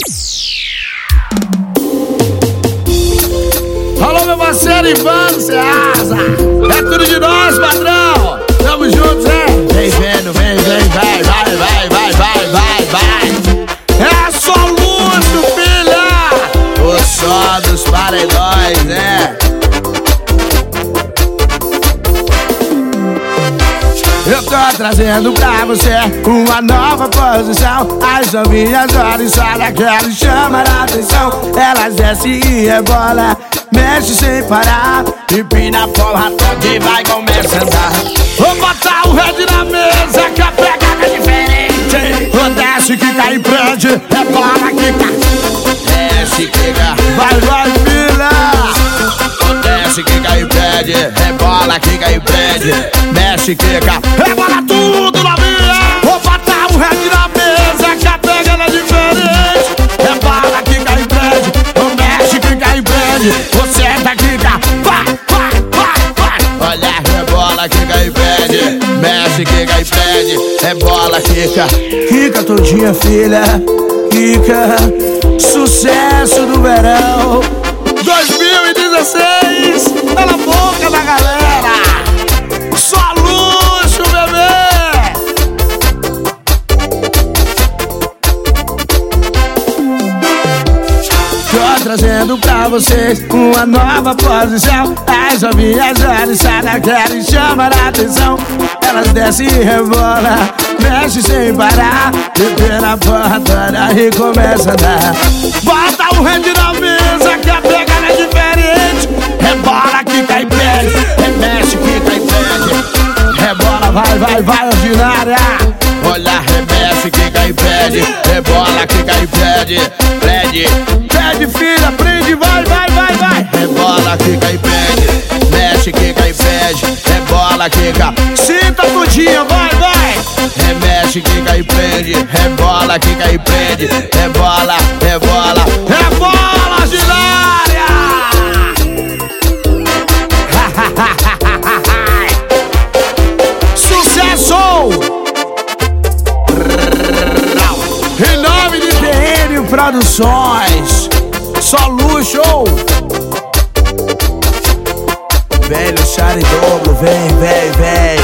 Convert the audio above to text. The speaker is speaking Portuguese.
Alô, meu parceiro Ivano Ceasa, é tudo de nós, padrão. Tamo juntos, hein? Vem vendo, vem, vai, vai. É só luxo, filha. O som dos paredões, né? Eu tô trazendo pra você uma nova posição. As novinhas olham só daquela e chamam a atenção. Elas descem e rebola, mexe sem parar, empina a porra toda e vai começar a andar. Vou botar o red na mesa que a pegada é diferente. Vou desce, quica e prende, rebola, quica. Desce, quica, vai, filha. Desce, quica e prende, rebola, quica e prende. Mexe, quica, rebola tudo na minha. Vou botar o red na mesa que a pegada é diferente. Rebola, quica e prende, mexe, quica e prende. Você tá quica, vai. Olha, rebola, quica e prende. Mexe, quica e prende, rebola, quica. Quica todinha, filha, quica. Sucesso do verão 2016, tá na boca da galera. Só luxo, bebê. Tô trazendo pra vocês uma nova posição. As novinhas olham, sai daquela e chamam a atenção. Elas descem e rebola, mexe sem parar, bebê na porra toda e começa a andar. Bota o red na mesa que a pegada é diferente. Rebola, quica e prende, remexe, quica e prende. Rebola, vai, ordinária. Olha, remexe, quica e prende. Rebola, quica e prende. Prende, filha, prende, vai. Rebola, quica e prende. Mexe, quica e prende. Rebola, quica. Sinta tudinho, vai. Remexe, quica e prende. Rebola, quica e prende. Rebola, ordinária. Sucesso! Em nome de TN Produções, só luxo. Velho Chari Dobro, vem.